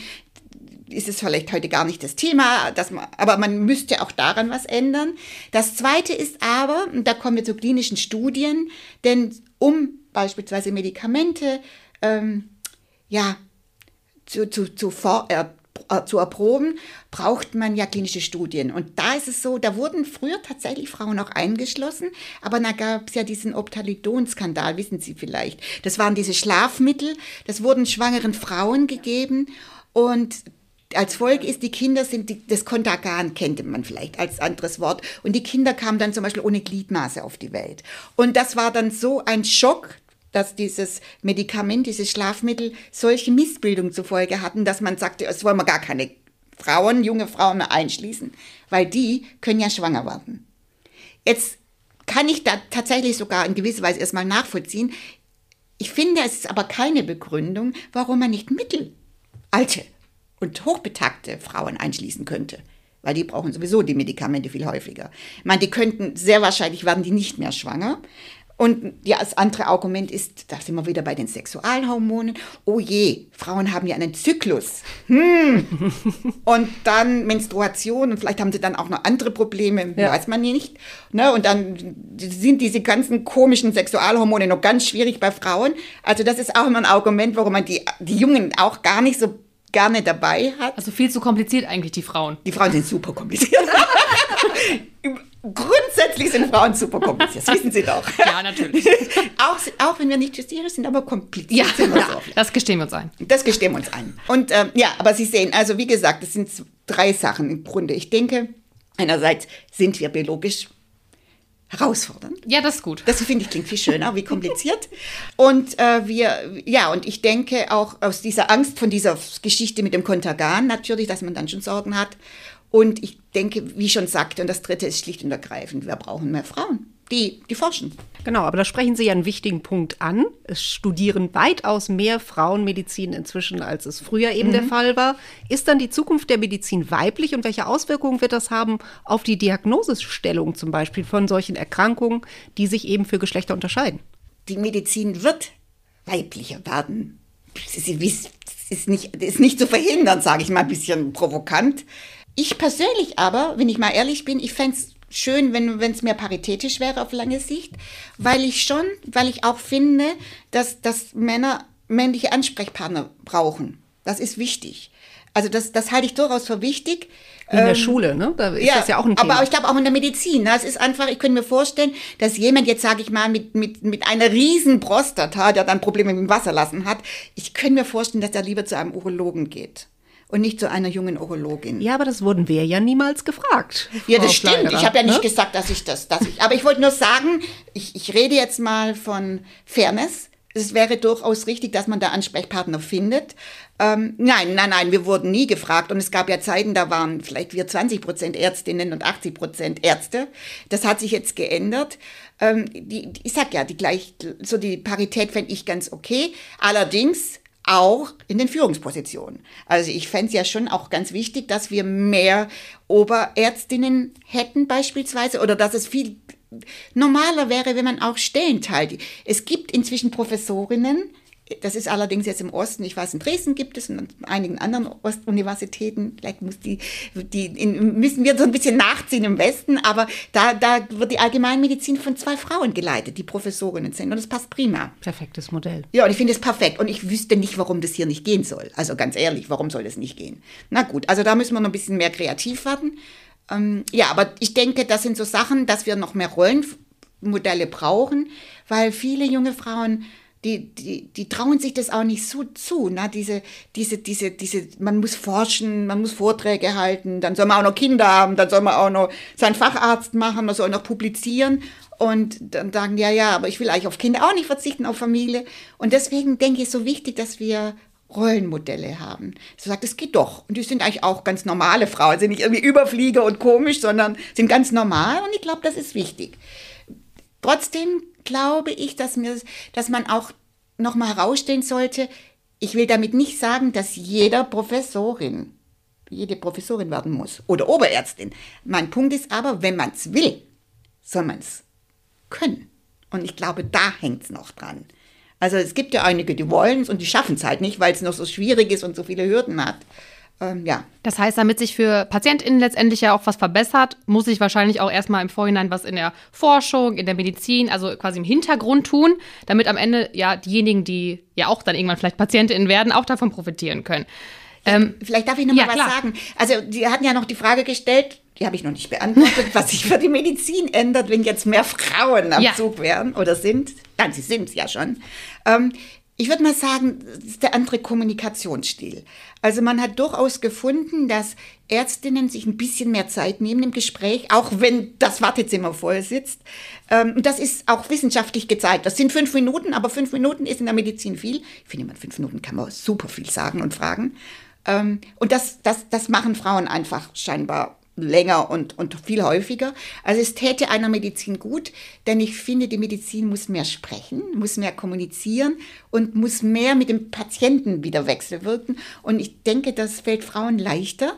Ist es vielleicht heute gar nicht das Thema, dass man, aber man müsste auch daran was ändern. Das Zweite ist aber, und da kommen wir zu klinischen Studien, denn um beispielsweise Medikamente, ähm, ja, Zu, zu, zu, vor, äh, zu erproben, braucht man ja klinische Studien. Und da ist es so, da wurden früher tatsächlich Frauen auch eingeschlossen, aber da gab es ja diesen Optalidon-Skandal, wissen Sie vielleicht. Das waren diese Schlafmittel, das wurden schwangeren Frauen gegeben und als Folge ist, die Kinder sind, die, das Kontergan kennt man vielleicht als anderes Wort. Und die Kinder kamen dann zum Beispiel ohne Gliedmaße auf die Welt. Und das war dann so ein Schock, dass dieses Medikament, dieses Schlafmittel solche Missbildungen zur Folge hatten, dass man sagte, es wollen wir gar keine Frauen, junge Frauen mehr einschließen, weil die können ja schwanger werden. Jetzt kann ich da tatsächlich sogar in gewisser Weise erstmal nachvollziehen. Ich finde, es ist aber keine Begründung, warum man nicht mittelalte und hochbetagte Frauen einschließen könnte. Weil die brauchen sowieso die Medikamente viel häufiger. Ich meine, die könnten, sehr wahrscheinlich werden die nicht mehr schwanger. Und ja, das andere Argument ist, da sind wir wieder bei den Sexualhormonen. Oh je, Frauen haben ja einen Zyklus. Hm. Und dann Menstruation und vielleicht haben sie dann auch noch andere Probleme, ja. weiß man nicht. Ne? Und dann sind diese ganzen komischen Sexualhormone noch ganz schwierig bei Frauen. Also das ist auch immer ein Argument, warum man die, die Jungen auch gar nicht so gerne dabei hat. Also viel zu kompliziert eigentlich, die Frauen. Die Frauen sind super kompliziert. Grundsätzlich sind Frauen super kompliziert, das wissen Sie doch. Ja, natürlich. auch, auch wenn wir nicht justierisch sind, aber kompliziert ja, sind wir ja, so. Das gestehen wir uns ein. Das gestehen wir uns ein. Und ähm, ja, aber Sie sehen, also wie gesagt, das sind drei Sachen im Grunde. Ich denke, einerseits sind wir biologisch herausfordernd. Ja, das ist gut. Das finde ich klingt viel schöner, wie kompliziert. Und äh, wir, ja, und ich denke auch aus dieser Angst von dieser Geschichte mit dem Kontergan natürlich, dass man dann schon Sorgen hat. Und ich denke, wie ich schon sagte, und das Dritte ist schlicht und ergreifend, wir brauchen mehr Frauen, die, die forschen. Genau, aber da sprechen Sie ja einen wichtigen Punkt an. Es studieren weitaus mehr Frauen Medizin inzwischen, als es früher eben mhm. der Fall war. Ist dann die Zukunft der Medizin weiblich und welche Auswirkungen wird das haben auf die Diagnosestellung zum Beispiel von solchen Erkrankungen, die sich eben für Geschlechter unterscheiden? Die Medizin wird weiblicher werden. Es ist, ist, nicht, ist nicht zu verhindern, sage ich mal ein bisschen provokant. Ich persönlich aber, wenn ich mal ehrlich bin, ich fände es schön, wenn es mehr paritätisch wäre auf lange Sicht, weil ich schon, weil ich auch finde, dass, dass Männer männliche Ansprechpartner brauchen. Das ist wichtig. Also das, das halte ich durchaus für wichtig. In der ähm, Schule, ne? Da ist ja, das ja auch ein Thema. Aber ich glaube auch in der Medizin. Ne? Es ist einfach, ich könnte mir vorstellen, dass jemand jetzt, sage ich mal, mit, mit, mit einer riesen Prostata, der dann Probleme mit dem Wasserlassen hat, ich könnte mir vorstellen, dass der lieber zu einem Urologen geht. Und nicht zu einer jungen Urologin. Ja, aber das wurden wir ja niemals gefragt. Ja, das stimmt. Fleiderer, ich habe ja nicht ne? gesagt, dass ich das, dass ich. Aber ich wollte nur sagen, ich, ich rede jetzt mal von Fairness. Es wäre durchaus richtig, dass man da Ansprechpartner findet. Ähm, nein, nein, nein, wir wurden nie gefragt. Und es gab ja Zeiten, da waren vielleicht wir zwanzig Prozent Ärztinnen und achtzig Prozent Ärzte. Das hat sich jetzt geändert. Ähm, die, ich sag ja, die gleich, so die Parität fände ich ganz okay. Allerdings auch in den Führungspositionen. Also ich fände es ja schon auch ganz wichtig, dass wir mehr Oberärztinnen hätten beispielsweise oder dass es viel normaler wäre, wenn man auch Stellen teilt. Es gibt inzwischen Professorinnen, das ist allerdings jetzt im Osten, ich weiß, in Dresden gibt es und an einigen anderen Ostuniversitäten, vielleicht muss die, die in, müssen wir so ein bisschen nachziehen im Westen, aber da, da wird die Allgemeinmedizin von zwei Frauen geleitet, die Professorinnen sind und das passt prima. Perfektes Modell. Ja, und ich finde es perfekt und ich wüsste nicht, warum das hier nicht gehen soll. Also ganz ehrlich, warum soll das nicht gehen? Na gut, also da müssen wir noch ein bisschen mehr kreativ werden. Ähm, ja, aber ich denke, das sind so Sachen, dass wir noch mehr Rollenmodelle brauchen, weil viele junge Frauen Die, die, die trauen sich das auch nicht so zu, ne? Diese, diese, diese, diese, man muss forschen, man muss Vorträge halten, dann soll man auch noch Kinder haben, dann soll man auch noch seinen Facharzt machen, man soll noch publizieren und dann sagen, ja, ja, aber ich will eigentlich auf Kinder auch nicht verzichten, auf Familie. Und deswegen denke ich, es so wichtig, dass wir Rollenmodelle haben. So sagt, es geht doch. Und die sind eigentlich auch ganz normale Frauen, sind nicht irgendwie Überflieger und komisch, sondern sind ganz normal und ich glaube, das ist wichtig. Trotzdem glaube ich, dass, mir, dass man auch noch mal herausstellen sollte, ich will damit nicht sagen, dass jeder Professorin, jede Professorin werden muss oder Oberärztin. Mein Punkt ist aber, wenn man es will, soll man es können. Und ich glaube, da hängt es noch dran. Also es gibt ja einige, die wollen es und die schaffen es halt nicht, weil es noch so schwierig ist und so viele Hürden hat. Ähm, ja. Das heißt, damit sich für PatientInnen letztendlich ja auch was verbessert, muss sich wahrscheinlich auch erstmal im Vorhinein was in der Forschung, in der Medizin, also quasi im Hintergrund tun, damit am Ende ja diejenigen, die ja auch dann irgendwann vielleicht PatientInnen werden, auch davon profitieren können. Ähm, vielleicht darf ich noch mal ja, was klar. sagen. Also Sie hatten ja noch die Frage gestellt, die habe ich noch nicht beantwortet, was sich für die Medizin ändert, wenn jetzt mehr Frauen am ja. Zug wären oder sind. Nein, sie sind es ja schon. Ähm, Ich würde mal sagen, das ist der andere Kommunikationsstil. Also man hat durchaus gefunden, dass Ärztinnen sich ein bisschen mehr Zeit nehmen im Gespräch, auch wenn das Wartezimmer voll sitzt. Und das ist auch wissenschaftlich gezeigt. Das sind fünf Minuten, aber fünf Minuten ist in der Medizin viel. Ich finde, in fünf Minuten kann man super viel sagen und fragen. Und das, das, das machen Frauen einfach scheinbar länger und, und viel häufiger. Also es täte einer Medizin gut, denn ich finde, die Medizin muss mehr sprechen, muss mehr kommunizieren und muss mehr mit dem Patienten wieder wechselwirken. Und ich denke, das fällt Frauen leichter.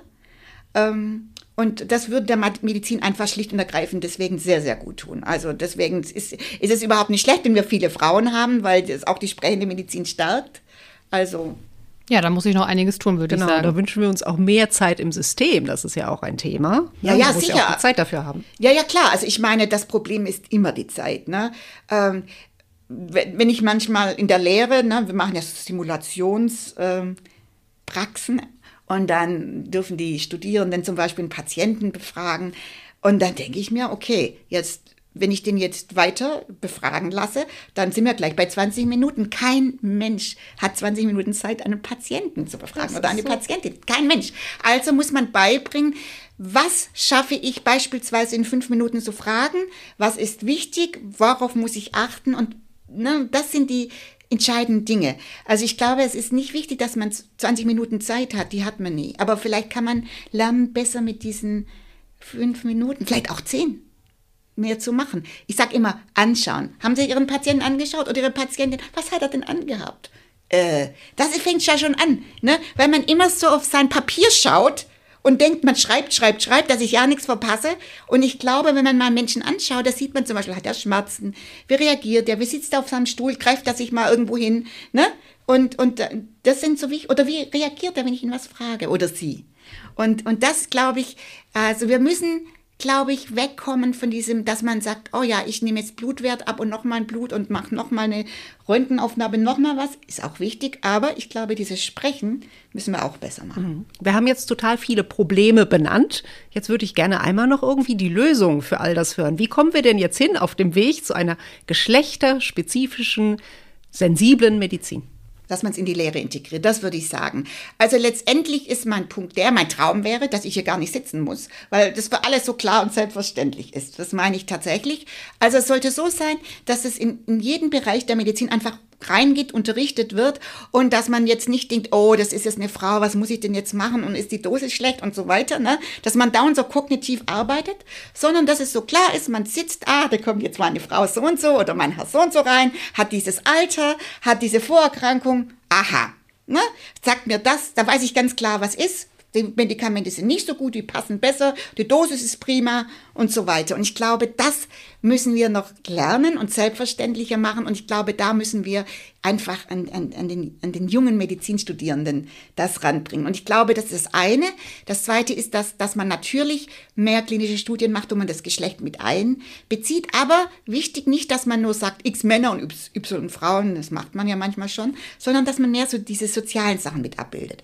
Und das würde der Medizin einfach schlicht und ergreifend deswegen sehr, sehr gut tun. Also deswegen ist, ist es überhaupt nicht schlecht, wenn wir viele Frauen haben, weil das auch die sprechende Medizin stärkt. Also ja, da muss ich noch einiges tun, würde genau, ich sagen. Da wünschen wir uns auch mehr Zeit im System. Das ist ja auch ein Thema. Ja, Man ja, muss sicher. Ja auch die Zeit dafür haben. Ja, ja, klar. Also ich meine, das Problem ist immer die Zeit. Ne? Ähm, wenn ich manchmal in der Lehre, ne, wir machen ja Simulationspraxen, ähm, und dann dürfen die Studierenden zum Beispiel einen Patienten befragen. Und dann denke ich mir, okay, jetzt, wenn ich den jetzt weiter befragen lasse, dann sind wir gleich bei zwanzig Minuten. Kein Mensch hat zwanzig Minuten Zeit, einen Patienten zu befragen oder eine so. Patientin. Kein Mensch. Also muss man beibringen, was schaffe ich beispielsweise in fünf Minuten zu fragen? Was ist wichtig? Worauf muss ich achten? Und ne, das sind die entscheidenden Dinge. Also ich glaube, es ist nicht wichtig, dass man zwanzig Minuten Zeit hat, die hat man nie. Aber vielleicht kann man lernen, besser mit diesen fünf Minuten, vielleicht auch zehn, mehr zu machen. Ich sage immer, anschauen. Haben Sie Ihren Patienten angeschaut oder Ihre Patientin? Was hat er denn angehabt? Äh, das fängt ja schon an, ne? Weil man immer so auf sein Papier schaut und denkt, man schreibt, schreibt, schreibt, dass ich ja nichts verpasse. Und ich glaube, wenn man mal Menschen anschaut, da sieht man zum Beispiel, hat er Schmerzen? Wie reagiert er? Wie sitzt er auf seinem Stuhl? Greift er sich mal irgendwo hin? Ne? Und, und das sind so wichtig. Oder wie reagiert er, wenn ich ihn was frage? Oder sie? Und, und das, glaube ich, also wir müssen, glaube ich, wegkommen von diesem, dass man sagt, oh ja, ich nehme jetzt Blutwert ab und nochmal ein Blut und mache nochmal eine Röntgenaufnahme, nochmal was. Ist auch wichtig, aber ich glaube, dieses Sprechen müssen wir auch besser machen. Wir haben jetzt total viele Probleme benannt. Jetzt würde ich gerne einmal noch irgendwie die Lösung für all das hören. Wie kommen wir denn jetzt hin auf dem Weg zu einer geschlechterspezifischen, sensiblen Medizin? Dass man es in die Lehre integriert, das würde ich sagen. Also letztendlich ist mein Punkt der, mein Traum wäre, dass ich hier gar nicht sitzen muss, weil das für alles so klar und selbstverständlich ist. Das meine ich tatsächlich. Also es sollte so sein, dass es in, in jeden Bereich der Medizin einfach reingeht, unterrichtet wird und dass man jetzt nicht denkt, oh, das ist jetzt eine Frau, was muss ich denn jetzt machen und ist die Dosis schlecht und so weiter, ne? Dass man dauernd so kognitiv arbeitet, sondern dass es so klar ist, man sitzt, ah, da kommt jetzt mal eine Frau so und so oder mein Herr so und so rein, hat dieses Alter, hat diese Vorerkrankung, aha, ne? Sagt mir das, da weiß ich ganz klar, was ist. Die Medikamente sind nicht so gut, die passen besser, die Dosis ist prima und so weiter. Und ich glaube, das müssen wir noch lernen und selbstverständlicher machen. Und ich glaube, da müssen wir einfach an, an, an, den, an den jungen Medizinstudierenden das ranbringen. Und ich glaube, das ist das eine. Das zweite ist, dass, dass man natürlich mehr klinische Studien macht, wo man das Geschlecht mit einbezieht. Aber wichtig nicht, dass man nur sagt, x Männer und y Frauen, das macht man ja manchmal schon, sondern dass man mehr so diese sozialen Sachen mit abbildet.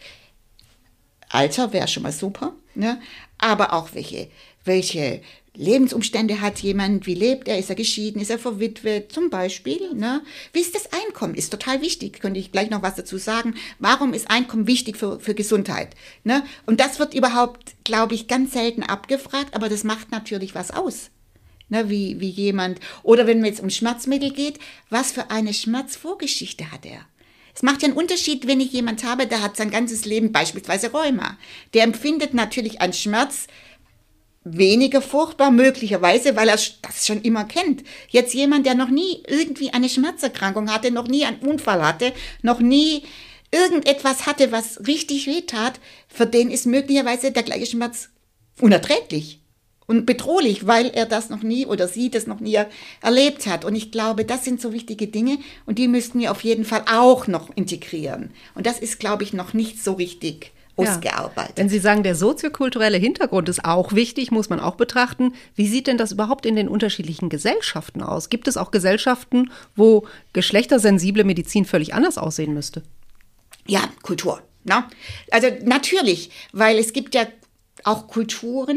Alter wäre schon mal super, ne? Aber auch welche, welche Lebensumstände hat jemand, wie lebt er, ist er geschieden, ist er verwitwet, zum Beispiel, ne? Wie ist das Einkommen, ist total wichtig, könnte ich gleich noch was dazu sagen, warum ist Einkommen wichtig für, für Gesundheit, ne? Und das wird überhaupt, glaube ich, ganz selten abgefragt, aber das macht natürlich was aus. Ne, wie, wie jemand, oder wenn es jetzt um Schmerzmittel geht, was für eine Schmerzvorgeschichte hat er? Es macht ja einen Unterschied, wenn ich jemand habe, der hat sein ganzes Leben beispielsweise Rheuma. Der empfindet natürlich einen Schmerz weniger furchtbar, möglicherweise, weil er das schon immer kennt. Jetzt jemand, der noch nie irgendwie eine Schmerzerkrankung hatte, noch nie einen Unfall hatte, noch nie irgendetwas hatte, was richtig wehtat, für den ist möglicherweise der gleiche Schmerz unerträglich und bedrohlich, weil er das noch nie oder sie das noch nie erlebt hat. Und ich glaube, das sind so wichtige Dinge und die müssten wir auf jeden Fall auch noch integrieren. Und das ist, glaube ich, noch nicht so richtig ausgearbeitet. Ja. Wenn Sie sagen, der soziokulturelle Hintergrund ist auch wichtig, muss man auch betrachten. Wie sieht denn das überhaupt in den unterschiedlichen Gesellschaften aus? Gibt es auch Gesellschaften, wo geschlechtersensible Medizin völlig anders aussehen müsste? Ja, Kultur. Ne? Also natürlich, weil es gibt ja auch Kulturen,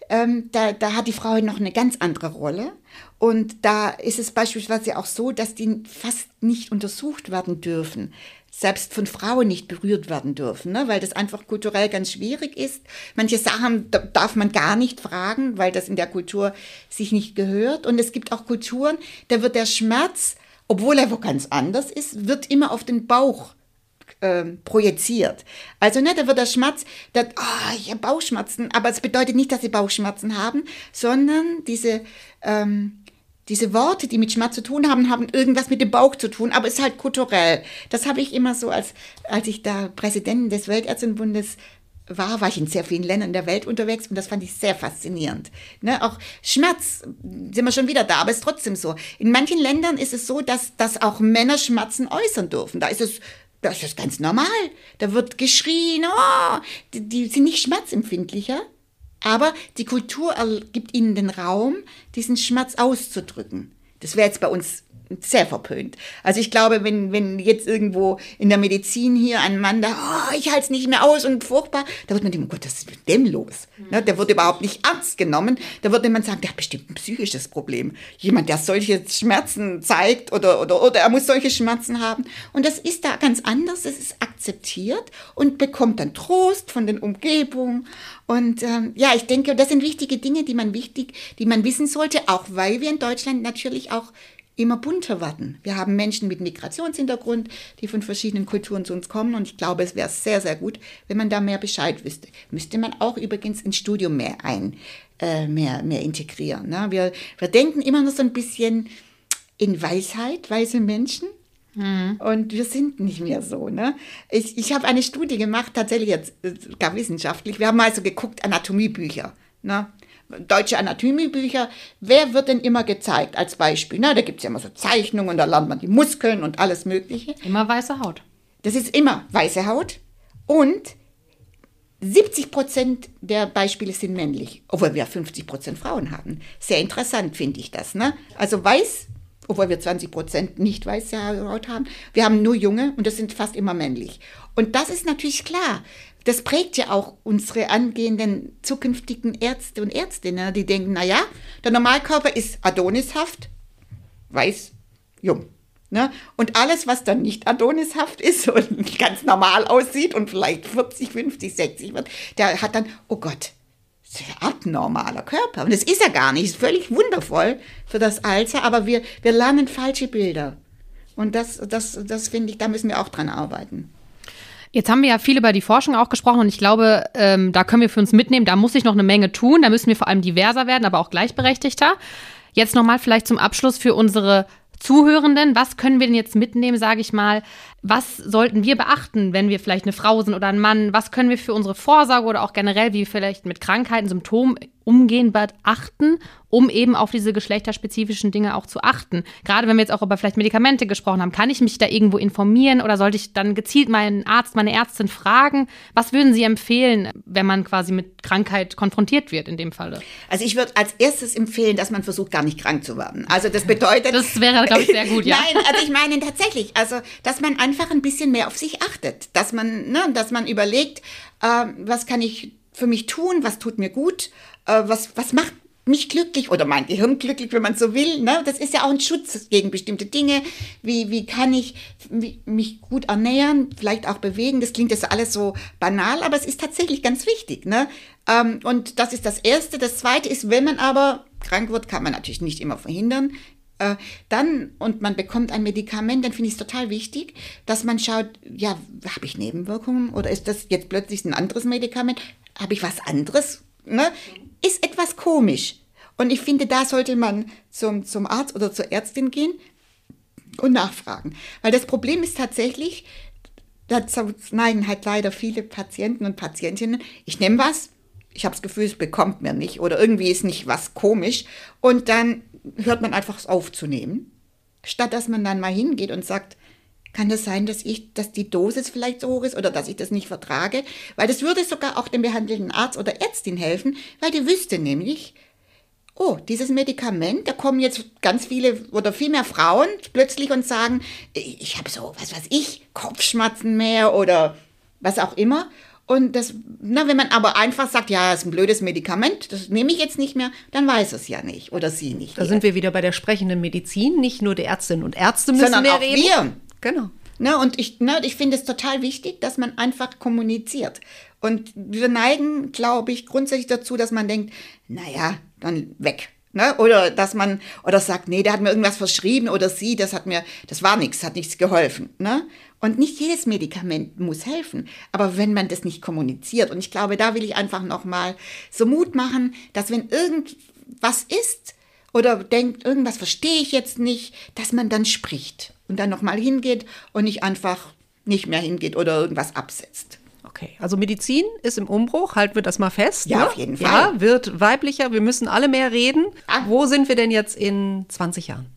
ähm, da, da hat die Frau noch eine ganz andere Rolle. Und da ist es beispielsweise auch so, dass die fast nicht untersucht werden dürfen, selbst von Frauen nicht berührt werden dürfen, ne? Weil das einfach kulturell ganz schwierig ist. Manche Sachen darf man gar nicht fragen, weil das in der Kultur sich nicht gehört. Und es gibt auch Kulturen, da wird der Schmerz, obwohl er wo ganz anders ist, wird immer auf den Bauch äh, projiziert. Also ne, da wird der Schmerz, da, oh, ich habe Bauchschmerzen, aber es bedeutet nicht, dass sie Bauchschmerzen haben, sondern diese ähm, Diese Worte, die mit Schmerz zu tun haben, haben irgendwas mit dem Bauch zu tun, aber es ist halt kulturell. Das habe ich immer so, als, als ich da Präsidentin des Weltärztinnenbundes war, war ich in sehr vielen Ländern der Welt unterwegs und das fand ich sehr faszinierend. Ne? Auch Schmerz, sind wir schon wieder da, aber es ist trotzdem so. In manchen Ländern ist es so, dass, dass auch Männer Schmerzen äußern dürfen. Da ist es, da ist es ganz normal. Da wird geschrien, oh, die, die sind nicht schmerzempfindlicher. Aber die Kultur gibt ihnen den Raum, diesen Schmerz auszudrücken. Das wäre jetzt bei uns sehr verpönt. Also ich glaube, wenn, wenn jetzt irgendwo in der Medizin hier ein Mann da, oh, ich halte es nicht mehr aus und furchtbar, da wird man denken, oh Gott, was ist mit dem los? Mhm. Ne, der wird überhaupt nicht ernst genommen. Da würde man sagen, der hat bestimmt ein psychisches Problem. Jemand, der solche Schmerzen zeigt oder, oder, oder er muss solche Schmerzen haben. Und das ist da ganz anders, das ist akzeptiert und bekommt dann Trost von den Umgebungen. Und ähm, ja, ich denke, das sind wichtige Dinge, die man wichtig, die man wissen sollte, auch weil wir in Deutschland natürlich auch immer bunter werden. Wir haben Menschen mit Migrationshintergrund, die von verschiedenen Kulturen zu uns kommen und ich glaube, es wäre sehr, sehr gut, wenn man da mehr Bescheid wüsste. Müsste man auch übrigens ins Studium mehr ein, äh, mehr, mehr integrieren. Ne? Wir, wir denken immer nur so ein bisschen in Weisheit, weise Menschen. Mhm. Und wir sind nicht mehr so. Ne? Ich, ich habe eine Studie gemacht, tatsächlich jetzt gar wissenschaftlich. Wir haben also geguckt, Anatomiebücher. Ne? Deutsche Anatomiebücher, wer wird denn immer gezeigt als Beispiel? Na, da gibt es ja immer so Zeichnungen, da lernt man die Muskeln und alles Mögliche. Immer weiße Haut. Das ist immer weiße Haut und siebzig Prozent der Beispiele sind männlich, obwohl wir fünfzig Prozent Frauen haben. Sehr interessant finde ich das. Ne? Also weiß, obwohl wir zwanzig Prozent nicht weiße Haut haben. Wir haben nur Junge und das sind fast immer männlich. Und das ist natürlich klar. Das prägt ja auch unsere angehenden zukünftigen Ärzte und Ärztinnen, die denken, naja, der Normalkörper ist adonishaft, weiß, jung. Ne? Und alles, was dann nicht adonishaft ist und ganz normal aussieht und vielleicht vierzig, fünfzig, sechzig wird, der hat dann, oh Gott, das ist ein abnormaler Körper. Und das ist er gar nicht, ist völlig wundervoll für das Alter, aber wir, wir lernen falsche Bilder. Und das, das, das finde ich, da müssen wir auch dran arbeiten. Jetzt haben wir ja viel über die Forschung auch gesprochen und ich glaube, ähm, da können wir für uns mitnehmen, da muss sich noch eine Menge tun, da müssen wir vor allem diverser werden, aber auch gleichberechtigter. Jetzt nochmal vielleicht zum Abschluss für unsere Zuhörenden, was können wir denn jetzt mitnehmen, sage ich mal, was sollten wir beachten, wenn wir vielleicht eine Frau sind oder ein Mann, was können wir für unsere Vorsorge oder auch generell, wie wir vielleicht mit Krankheiten, Symptomen umgehen, beachten, um eben auf diese geschlechterspezifischen Dinge auch zu achten. Gerade wenn wir jetzt auch über vielleicht Medikamente gesprochen haben, kann ich mich da irgendwo informieren oder sollte ich dann gezielt meinen Arzt, meine Ärztin fragen? Was würden Sie empfehlen, wenn man quasi mit Krankheit konfrontiert wird in dem Falle? Also ich würde als erstes empfehlen, dass man versucht, gar nicht krank zu werden. Also das bedeutet... Das wäre, glaube ich, sehr gut, ja. Nein, also ich meine tatsächlich, also dass man einfach ein bisschen mehr auf sich achtet, dass man, ne, dass man überlegt, äh, was kann ich für mich tun, was tut mir gut, äh, was, was macht mich glücklich oder mein Gehirn glücklich, wenn man so will. Ne? Das ist ja auch ein Schutz gegen bestimmte Dinge. Wie, wie kann ich mich gut ernähren, vielleicht auch bewegen? Das klingt jetzt alles so banal, aber es ist tatsächlich ganz wichtig. Ne? Ähm, und das ist das Erste. Das Zweite ist, wenn man aber krank wird, kann man natürlich nicht immer verhindern. Äh, dann, und man bekommt ein Medikament, dann finde ich es total wichtig, dass man schaut, ja, habe ich Nebenwirkungen oder ist das jetzt plötzlich ein anderes Medikament? Habe ich was anderes? Ne? Ist etwas komisch. Und ich finde, da sollte man zum, zum Arzt oder zur Ärztin gehen und nachfragen. Weil das Problem ist tatsächlich, dazu neigen halt leider viele Patienten und Patientinnen, ich nehme was, ich habe das Gefühl, es bekommt mir nicht oder irgendwie ist nicht was komisch und dann hört man einfach es aufzunehmen, statt dass man dann mal hingeht und sagt, kann das sein, dass ich, dass die Dosis vielleicht so hoch ist oder dass ich das nicht vertrage? Weil das würde sogar auch dem behandelnden Arzt oder Ärztin helfen, weil die wüsste nämlich, oh, dieses Medikament, da kommen jetzt ganz viele oder viel mehr Frauen plötzlich und sagen, ich habe so, was weiß ich, Kopfschmerzen mehr oder was auch immer. Und das, na, wenn man aber einfach sagt, ja, das ist ein blödes Medikament, das nehme ich jetzt nicht mehr, dann weiß es ja nicht oder sie nicht. Da sind wir wieder bei der sprechenden Medizin. Nicht nur die Ärztinnen und Ärzte müssen sondern mehr auch reden. wir. Genau. Ne, und ich, ne, ich finde es total wichtig, dass man einfach kommuniziert. Und wir neigen, glaube ich, grundsätzlich dazu, dass man denkt, naja, dann weg. Ne? Oder dass man, oder sagt, nee, der hat mir irgendwas verschrieben oder sie, das hat mir, das war nichts, hat nichts geholfen. Ne? Und nicht jedes Medikament muss helfen. Aber wenn man das nicht kommuniziert, und ich glaube, da will ich einfach nochmal so Mut machen, dass wenn irgendwas ist oder denkt, irgendwas verstehe ich jetzt nicht, dass man dann spricht und dann nochmal hingeht und nicht einfach nicht mehr hingeht oder irgendwas absetzt. Okay, also Medizin ist im Umbruch, halten wir das mal fest. Ja, ne? auf jeden Fall. Ja, wird weiblicher, wir müssen alle mehr reden. Ah. Wo sind wir denn jetzt in zwanzig Jahren?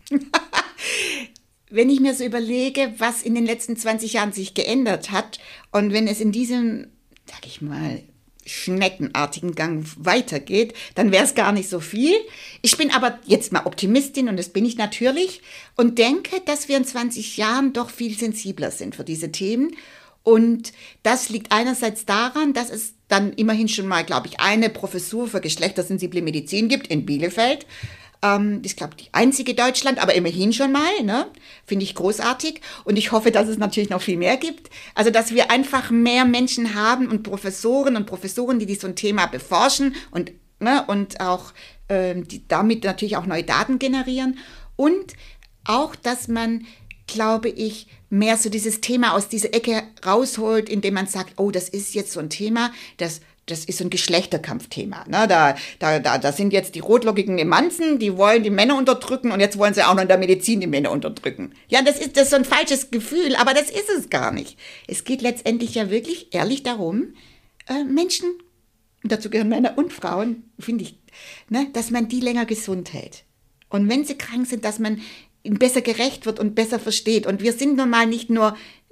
Wenn ich mir so überlege, was in den letzten zwanzig Jahren sich geändert hat und wenn es in diesem, sag ich mal, schneckenartigen Gang weitergeht, dann wäre es gar nicht so viel. Ich bin aber jetzt mal Optimistin und das bin ich natürlich und denke, dass wir in zwanzig Jahren doch viel sensibler sind für diese Themen. Und das liegt einerseits daran, dass es dann immerhin schon mal, glaube ich, eine Professur für geschlechtersensible Medizin gibt in Bielefeld. Ähm, das ist, glaube ich, die einzige Deutschland, aber immerhin schon mal, ne? Finde ich großartig. Und ich hoffe, dass es natürlich noch viel mehr gibt. Also, dass wir einfach mehr Menschen haben und Professoren und Professoren, die, die so ein Thema beforschen und, ne, und auch ähm, die damit natürlich auch neue Daten generieren. Und auch, dass man, glaube ich, mehr so dieses Thema aus dieser Ecke rausholt, indem man sagt, oh, das ist jetzt so ein Thema, das, das ist so ein Geschlechterkampfthema. Ne? Da, da, da, da sind jetzt die rotlockigen Emanzen, die wollen die Männer unterdrücken und jetzt wollen sie auch noch in der Medizin die Männer unterdrücken. Ja, das ist, das ist so ein falsches Gefühl, aber das ist es gar nicht. Es geht letztendlich ja wirklich ehrlich darum, äh, Menschen, und dazu gehören Männer und Frauen, finde ich, ne, dass man die länger gesund hält. Und wenn sie krank sind, dass man ihnen besser gerecht wird und besser versteht. Und wir sind nun mal nicht nur,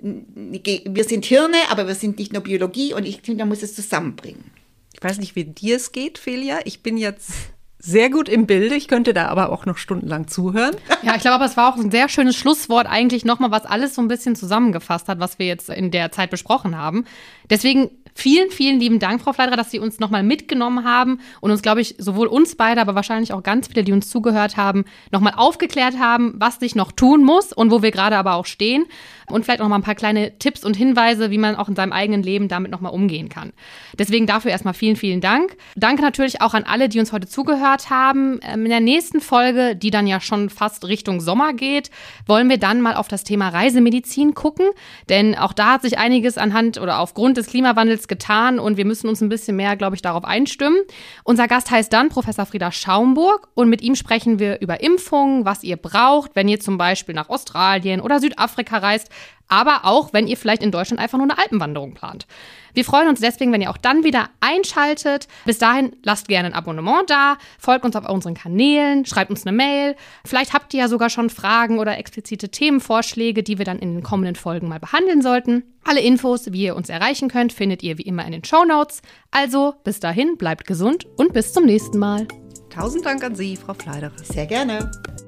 wir sind Hirne, aber wir sind nicht nur Biologie und ich finde, man muss es zusammenbringen. Ich weiß nicht, wie dir es geht, Felia. Ich bin jetzt sehr gut im Bilde. Ich könnte da aber auch noch stundenlang zuhören. Ja, ich glaube, aber es war auch ein sehr schönes Schlusswort eigentlich nochmal, was alles so ein bisschen zusammengefasst hat, was wir jetzt in der Zeit besprochen haben. Deswegen vielen, vielen lieben Dank, Frau Pfleiderer, dass Sie uns nochmal mitgenommen haben und uns, glaube ich, sowohl uns beide, aber wahrscheinlich auch ganz viele, die uns zugehört haben, nochmal aufgeklärt haben, was sich noch tun muss und wo wir gerade aber auch stehen. Und vielleicht auch mal ein paar kleine Tipps und Hinweise, wie man auch in seinem eigenen Leben damit nochmal umgehen kann. Deswegen dafür erstmal vielen, vielen Dank. Danke natürlich auch an alle, die uns heute zugehört haben. In der nächsten Folge, die dann ja schon fast Richtung Sommer geht, wollen wir dann mal auf das Thema Reisemedizin gucken. Denn auch da hat sich einiges anhand oder aufgrund des Klimawandels getan und wir müssen uns ein bisschen mehr, glaube ich, darauf einstimmen. Unser Gast heißt dann Professor Frieder Schaumburg und mit ihm sprechen wir über Impfungen, was ihr braucht, wenn ihr zum Beispiel nach Australien oder Südafrika reist, aber auch, wenn ihr vielleicht in Deutschland einfach nur eine Alpenwanderung plant. Wir freuen uns deswegen, wenn ihr auch dann wieder einschaltet. Bis dahin lasst gerne ein Abonnement da, folgt uns auf unseren Kanälen, schreibt uns eine Mail. Vielleicht habt ihr ja sogar schon Fragen oder explizite Themenvorschläge, die wir dann in den kommenden Folgen mal behandeln sollten. Alle Infos, wie ihr uns erreichen könnt, findet ihr wie immer in den Shownotes. Also bis dahin, bleibt gesund und bis zum nächsten Mal. Tausend Dank an Sie, Frau Pfleiderer. Sehr gerne.